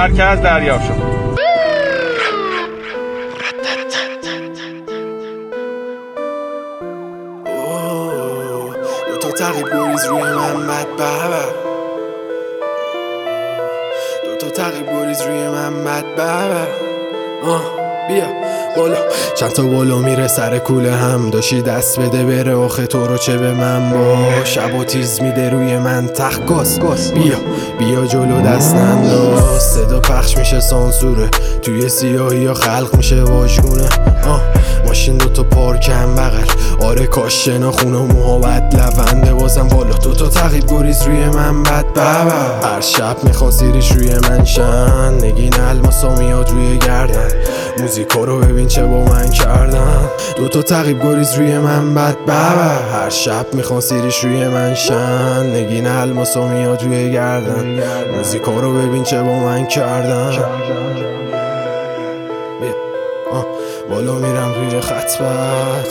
مرکز دریافت شد. دو تا تقیب گریز روی من بد بابا، دو تا تقیب گریز روی من بد بابا. بیا بالا، چند تا بالا میره سر کوله هم داشتی دست بده بره آخه تو رو چه به من با شب و تیز میده روی من تخت گاز. بیا جلو دست ننداز، صدا پخش میشه سانسوره توی سیاهی یا خلق میشه واژگونه. ماشین دوتا پارکم بغل، آره کاش شناخونه و موها بد لونده بازم بالا. دوتا تقیب گریز روی من بد بابا، هر شب میخوان سیریش روی من شن، نگین الماسا میاد روی گردن، موزیکا رو ببین چه با من کردن. دوتا تقیب گریز روی من بد بابا، هر شب میخوان سیریش روی من شن، نگین الماسا میاد روی گردن، موزیکا رو ببین چه با من کردن. بالا میرم روی خط بد،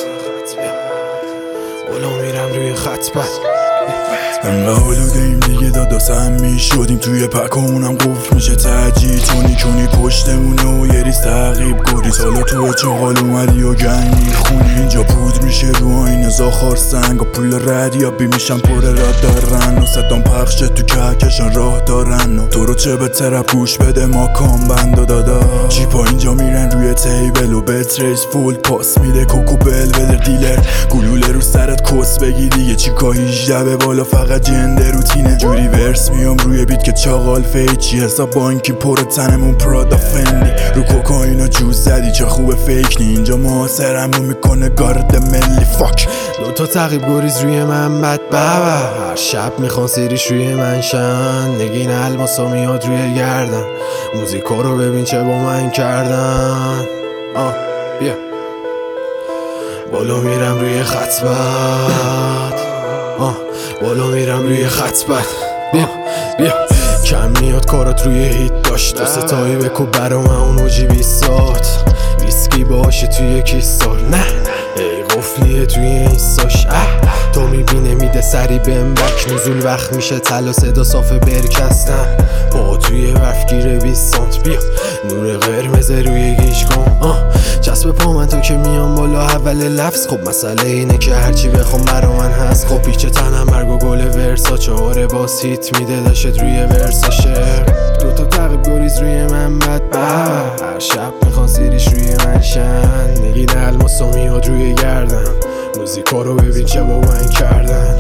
بالا میرم روی خط بد. انقدر آلوده‌ایم دیگه دادا سهم میشدیم توی پکامونم قفل میشه تجیل تونی کنی پشتمونه و یه ریز تقیب گریز. حالا تو چاقال اومدی و گنگ میخونی اینجا پود میشه رو آینه زاخار سنگ و پول ردیابی میشن پر رد دارن و صدام پخشه تو کهکشان راه دارن و تو رو چه به طرف گوش بده ما کام بند دادا. جیپا اینجا میرن روی تیبل و بت ریس فول پاس میده کوکو بل بدر دیلر گلوله رو سرت کس بگی دیگه چیکا 18 به بالا فقط جنده روتینه جوری ورس میام روی بیت که چاقال فیچی حساب بانکی پر تنمون پرادا فندی رو کوکائین و جوز زدی چه خوبه فیک نی اینجا محاصرمون میکنه گارد ملی فاک. دوتا تقیب گریز روی من بد بابا، هر شب میخوان سیریش روی من شن، نگین الماسا میاد روی گردن، موزیکا رو ببین چه با من کردن. بیا بالا میرم روی خط بد، بالا میرم روی خط بد. بیا کم میاد کارات روی هیت داشت، دو ستایی بکو برا من اون اوجی 20 ساعت ویسکی باشه توی کیسار. نه ای قفلیه توی اینستاش، تو میبینه میده سری بهم بک نزول وقت میشه تلا صدا صاف برکستن با توی برف گیره 20 سانت. بیا نور قرمز روی گیش کن، چسب پا من تا که میام بالا اول لفظ. خب مسئله اینه که هرچی بخوام برا من هست. خب پیچه تنم مرگ و گل ورسا چهاره باز هیت میده داشت روی ورساشه. دوتا تقیب گریز روی من بد بابا، هر شب میخوان سیریش روی من شن، نگین الماسا میاد روی گردن، موزیکا رو ببین چه با من کردن.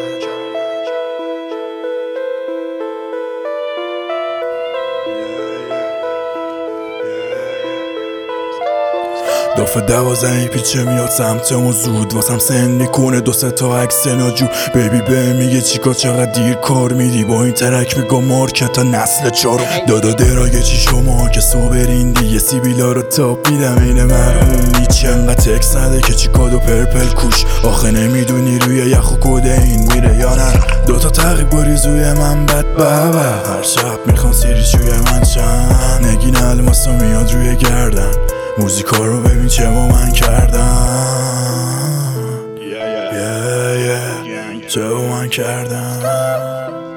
دافه 12 پیچه میاد سمتمو زود واسم سن کنه دو سه تا عکس ناجو بیبی به میگه چیکار چقدر دیر کار میدی با این ترک میگم مارکت تا نسل چارو. دادا دراگه چی شما که صبرین دیگه سیبیلا رو تاپ میدم این مرحوم نیچه انقدر تکس نده که چی کادو پرپل کوش آخه نمیدونی روی یخ و کده این میره یا نه. دوتا تقیب گریز روی من بد بابا، هر شب میخوان سیریش روی من شن، نگین الماسا میاد روی گردن، موزیکا رو ببین چه با من کردن چه با من کردن.